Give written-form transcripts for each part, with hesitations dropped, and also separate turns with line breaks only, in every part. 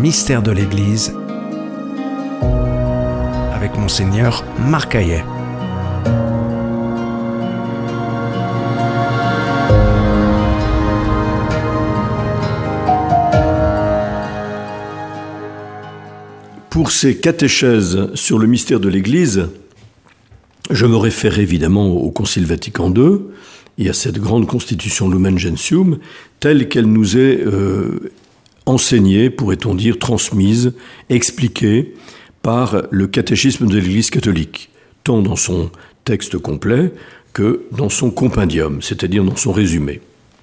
mystère de l'Église avec Monseigneur Marc Hayet.
Pour ces catéchèses sur le mystère de l'Église, je me réfère évidemment au Concile Vatican II et à cette grande constitution Lumen Gentium, telle qu'elle nous est enseignée, pourrait-on dire, transmise, expliquée par le catéchisme de l'Église catholique, tant dans son texte complet que dans son compendium, c'est-à-dire dans son résumé.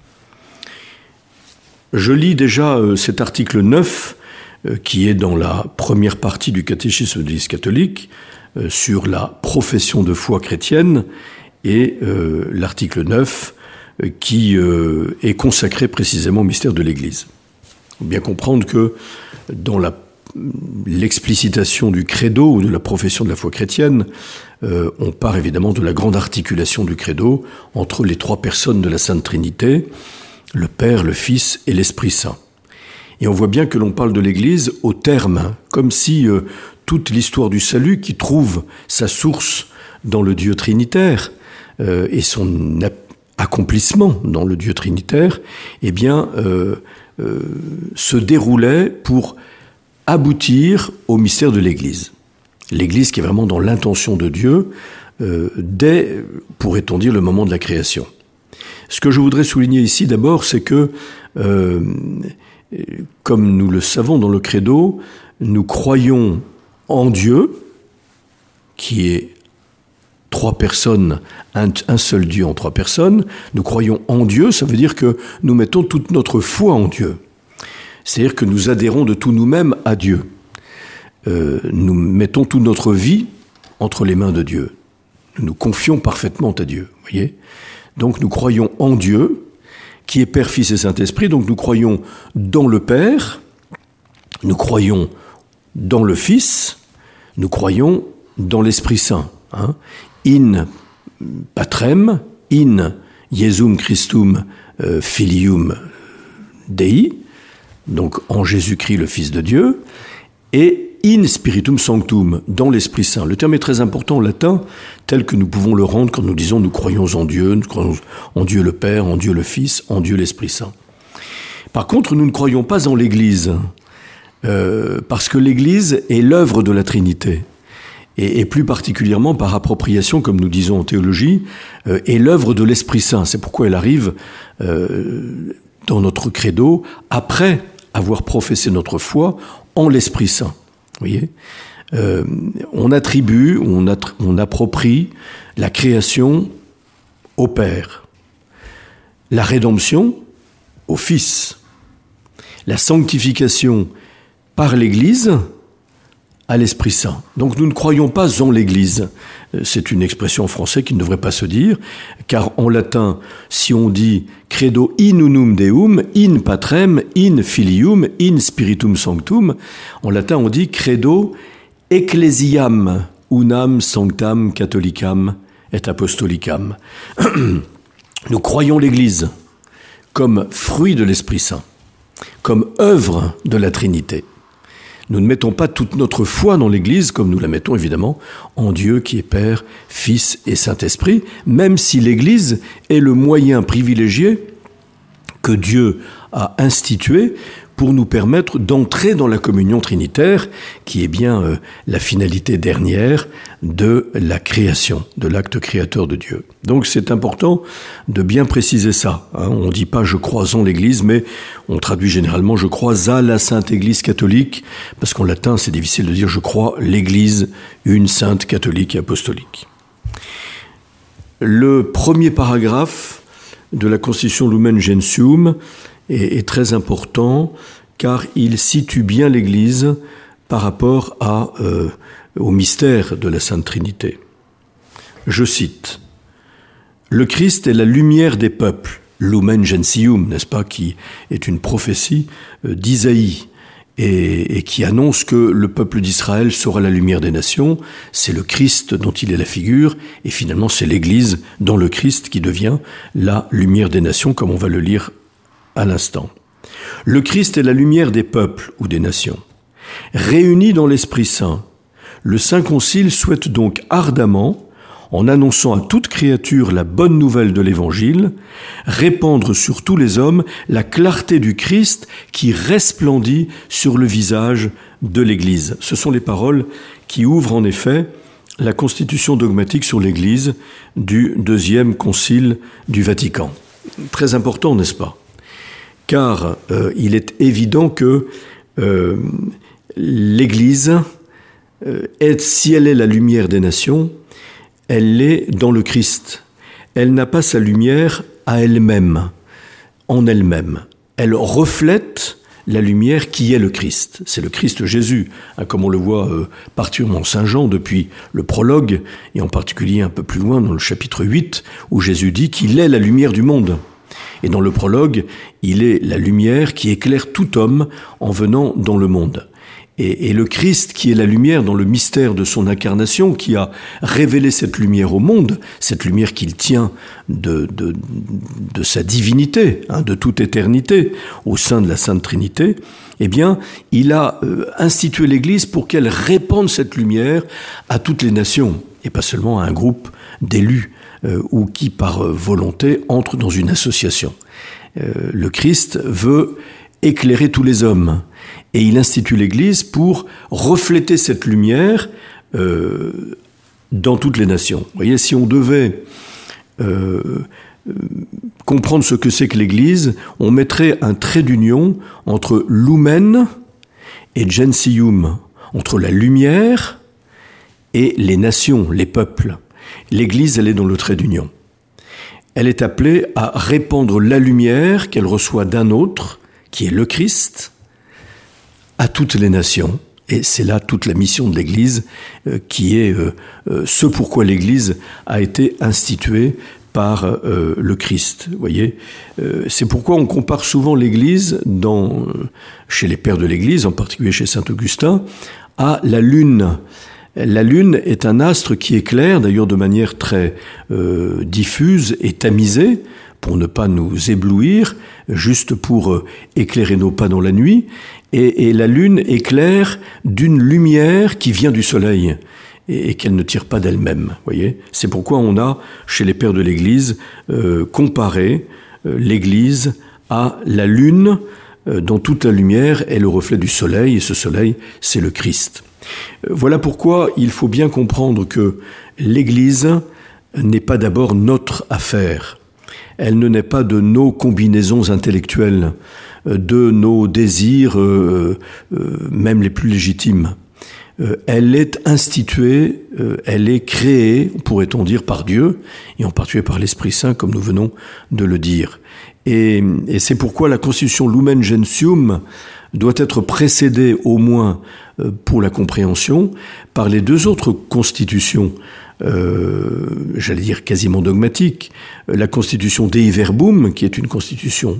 Je lis déjà cet article 9, qui est dans la première partie du catéchisme de l'Église catholique, sur la profession de foi chrétienne, et l'article 9, qui est consacré précisément au mystère de l'Église. Il faut bien comprendre que dans l'explicitation du credo ou de la profession de la foi chrétienne, on part évidemment de la grande articulation du credo entre les trois personnes de la Sainte Trinité, le Père, le Fils et l'Esprit Saint. Et on voit bien que l'on parle de l'Église au terme, comme si toute l'histoire du salut, qui trouve sa source dans le Dieu trinitaire et son accomplissement dans le Dieu trinitaire, eh bien, se déroulait pour aboutir au mystère de l'Église. L'Église qui est vraiment dans l'intention de Dieu dès, pourrait-on dire, le moment de la création. Ce que je voudrais souligner ici d'abord, c'est que comme nous le savons dans le credo, nous croyons en Dieu, qui est trois personnes, un seul Dieu en trois personnes. Nous croyons en Dieu, ça veut dire que nous mettons toute notre foi en Dieu. C'est-à-dire que nous adhérons de tout nous-mêmes à Dieu. Nous mettons toute notre vie entre les mains de Dieu. Nous nous confions parfaitement à Dieu, voyez. Donc nous croyons en Dieu, qui est Père, Fils et Saint-Esprit. Donc nous croyons dans le Père, nous croyons dans le Fils, nous croyons dans l'Esprit Saint. In Patrem, in Iesum Christum Filium Dei, donc en Jésus-Christ le Fils de Dieu, et in Spiritum Sanctum, dans l'Esprit Saint. Le terme est très important en latin, tel que nous pouvons le rendre quand nous disons nous croyons en Dieu, nous croyons en Dieu le Père, en Dieu le Fils, en Dieu l'Esprit Saint. Par contre, nous ne croyons pas en l'Église, parce que l'Église est l'œuvre de la Trinité, et plus particulièrement par appropriation, comme nous disons en théologie, est l'œuvre de l'Esprit Saint. C'est pourquoi elle arrive dans notre credo après avoir professé notre foi en l'Esprit Saint. Vous voyez, on attribue, on approprie la création au Père, la rédemption au Fils, la sanctification par l'Église à l'Esprit Saint. Donc nous ne croyons pas en l'Église. C'est une expression en français qui ne devrait pas se dire, car en latin, si on dit credo in unum Deum, in patrem, in filium, in spiritum sanctum, en latin on dit credo ecclesiam unam sanctam catholicam et apostolicam. Nous croyons l'Église comme fruit de l'Esprit Saint, comme œuvre de la Trinité. Nous ne mettons pas toute notre foi dans l'Église, comme nous la mettons évidemment en Dieu qui est Père, Fils et Saint-Esprit, même si l'Église est le moyen privilégié que Dieu a institué pour nous permettre d'entrer dans la communion trinitaire, qui est bien la finalité dernière de la création, de l'acte créateur de Dieu. Donc c'est important de bien préciser ça. On ne dit pas « je crois en l'Église », mais on traduit généralement « je crois à la Sainte Église catholique », parce qu'en latin c'est difficile de dire « je crois l'Église, une sainte catholique et apostolique ». Le premier paragraphe de la Constitution Lumen Gentium est très important, car il situe bien l'Église par rapport au mystère de la Sainte Trinité. Je cite, « Le Christ est la lumière des peuples, Lumen Gentium, n'est-ce pas, qui est une prophétie d'Isaïe, et qui annonce que le peuple d'Israël sera la lumière des nations. C'est le Christ dont il est la figure, et finalement c'est l'Église dans le Christ qui devient la lumière des nations, comme on va le lire à l'instant. Le Christ est la lumière des peuples ou des nations. Réunis dans l'Esprit Saint, le Saint Concile souhaite donc ardemment, en annonçant à toute créature la bonne nouvelle de l'Évangile, répandre sur tous les hommes la clarté du Christ qui resplendit sur le visage de l'Église. Ce sont les paroles qui ouvrent en effet la constitution dogmatique sur l'Église du Deuxième Concile du Vatican. Très important, n'est-ce pas ? Car il est évident que l'Église, si elle est la lumière des nations, elle l'est dans le Christ. Elle n'a pas sa lumière à elle-même, en elle-même. Elle reflète la lumière qui est le Christ. C'est le Christ Jésus, comme on le voit particulièrement Saint Jean depuis le prologue, et en particulier un peu plus loin dans le chapitre 8, où Jésus dit qu'il est la lumière du monde. Et dans le prologue, il est la lumière qui éclaire tout homme en venant dans le monde. Et le Christ qui est la lumière dans le mystère de son incarnation, qui a révélé cette lumière au monde, cette lumière qu'il tient de sa divinité, de toute éternité, au sein de la Sainte Trinité, eh bien, il a institué l'Église pour qu'elle répande cette lumière à toutes les nations, et pas seulement à un groupe d'élus, ou qui, par volonté, entrent dans une association. Le Christ veut éclairer tous les hommes. Et il institue l'Église pour refléter cette lumière dans toutes les nations. Vous voyez, si on devait comprendre ce que c'est que l'Église, on mettrait un trait d'union entre lumen et gentium, entre la lumière et les nations, les peuples. L'Église, elle est dans le trait d'union. Elle est appelée à répandre la lumière qu'elle reçoit d'un autre, qui est le Christ, à toutes les nations. Et c'est là toute la mission de l'Église, qui est ce pourquoi l'Église a été instituée par le Christ. Vous voyez, c'est pourquoi on compare souvent l'Église, chez les pères de l'Église, en particulier chez saint Augustin, à la lune. La lune est un astre qui éclaire, d'ailleurs de manière très diffuse et tamisée, pour ne pas nous éblouir, juste pour éclairer nos pas dans la nuit. Et la lune éclaire d'une lumière qui vient du soleil et qu'elle ne tire pas d'elle-même. Voyez, c'est pourquoi on a, chez les pères de l'Église, comparé l'Église à la lune, dont toute la lumière est le reflet du soleil, et ce soleil, c'est le Christ. Voilà pourquoi il faut bien comprendre que l'Église n'est pas d'abord notre affaire. Elle ne naît pas de nos combinaisons intellectuelles, de nos désirs, même les plus légitimes. Elle est instituée, elle est créée, pourrait-on dire, par Dieu, et en particulier par l'Esprit Saint, comme nous venons de le dire. Et c'est pourquoi la constitution Lumen Gentium doit être précédée, au moins pour la compréhension, par les deux autres constitutions, j'allais dire quasiment dogmatique, la constitution Dei Verbum, qui est une constitution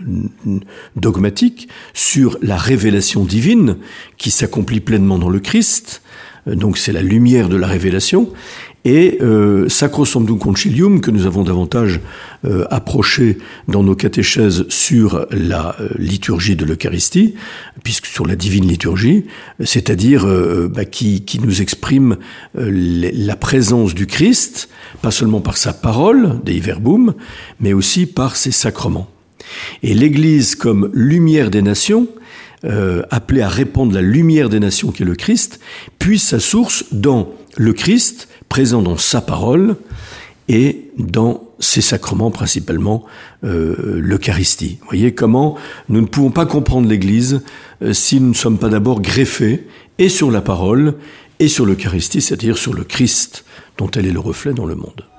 dogmatique sur la révélation divine qui s'accomplit pleinement dans le Christ, donc c'est la lumière de la révélation, et Sacrosanctum Concilium, que nous avons davantage approché dans nos catéchèses sur la liturgie de l'Eucharistie, puisque sur la divine liturgie, c'est-à-dire qui nous exprime la présence du Christ, pas seulement par sa parole, Dei Verbum, mais aussi par ses sacrements. Et l'Église, comme lumière des nations, appelée à répandre la lumière des nations qui est le Christ, puise sa source dans le Christ, présent dans sa parole et dans ses sacrements, principalement l'Eucharistie. Vous voyez comment nous ne pouvons pas comprendre l'Église si nous ne sommes pas d'abord greffés et sur la parole et sur l'Eucharistie, c'est-à-dire sur le Christ dont elle est le reflet dans le monde.